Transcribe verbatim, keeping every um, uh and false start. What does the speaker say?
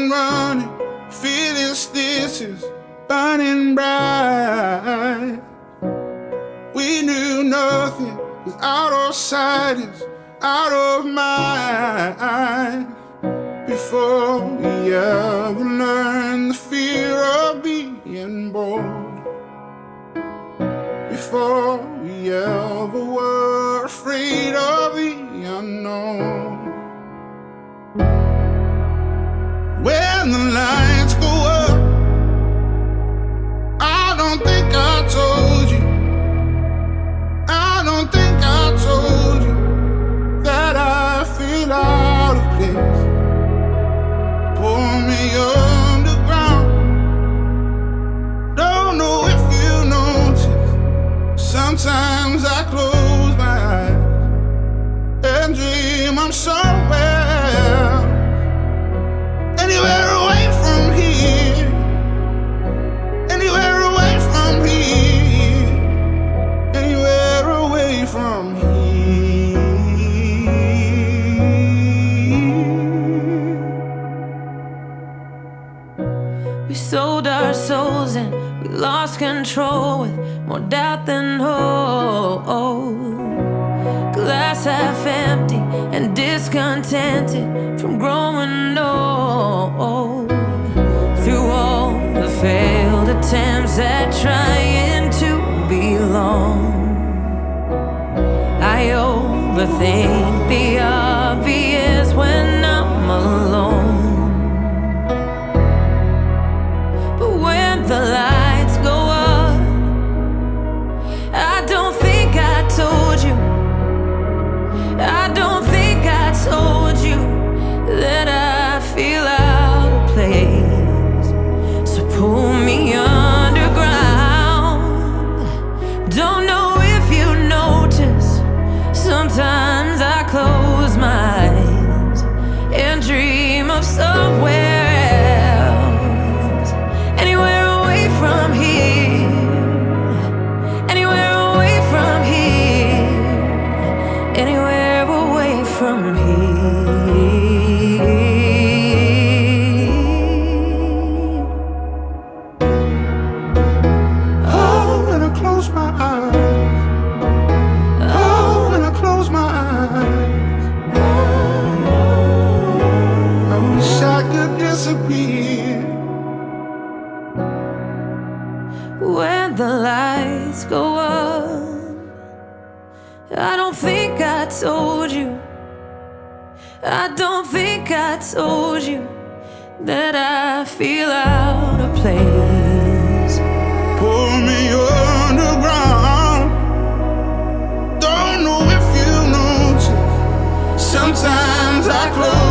been running, feeling stitches burning bright. We knew nothing was out of sight, is out of mind. Before we ever learned the fear of being bold, before we ever were afraid of the unknown. When the lights go up, I don't think I told you, I don't think I told you that I feel out of place. Pull me underground, don't know if you notice. Sometimes I close my eyes and dream I'm somewhere, anywhere away from here, anywhere away from here, anywhere away from here. We sold our souls and we lost control with more doubt than hope. Glass half empty and discontented from growing old. Through all the failed attempts at trying to belong, I overthink the obvious when I'm alone. But when the lights go up, I don't think I told you, I don't think I told you that I feel out of place. So pull me underground. Don't know if you notice, sometimes I close my eyes and dream of somewhere else, anywhere away from here, anywhere away from here, anywhere away from here. Oh, when I close my eyes, oh, when I close my eyes, I wish I could disappear. When the lights go up, I don't think I told you, I don't think I told you that I feel out of place. Pull me underground, don't know if you notice. Sometimes I close